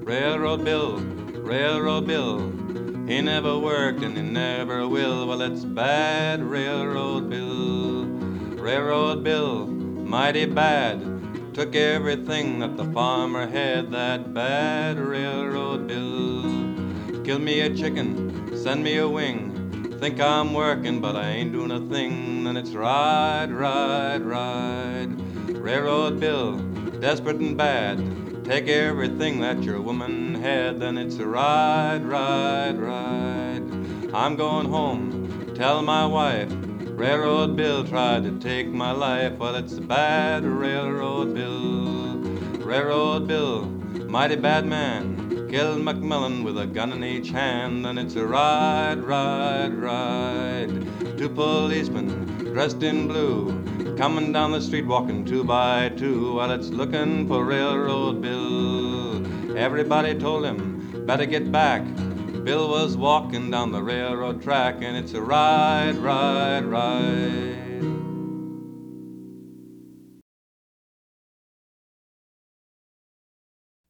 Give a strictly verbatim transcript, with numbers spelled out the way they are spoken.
Railroad Bill, Railroad Bill, he never worked and he never will. Well, it's bad, Railroad Bill. Railroad Bill, mighty bad, took everything that the farmer had. That bad Railroad Bill. Kill me a chicken, send me a wing. Think I'm working, but I ain't doing a thing. Then it's ride, ride, ride. Railroad Bill, desperate and bad, take everything that your woman had. Then it's ride, ride, ride. I'm going home, tell my wife, Railroad Bill tried to take my life. Well, it's a bad Railroad Bill. Railroad Bill, mighty bad man, killed McMillan with a gun in each hand. And it's a ride, ride, ride. Two policemen dressed in blue, coming down the street walking two by two. While it's looking for Railroad Bill. Everybody told him, better get back. Bill was walking down the railroad track. And it's a ride, ride, ride.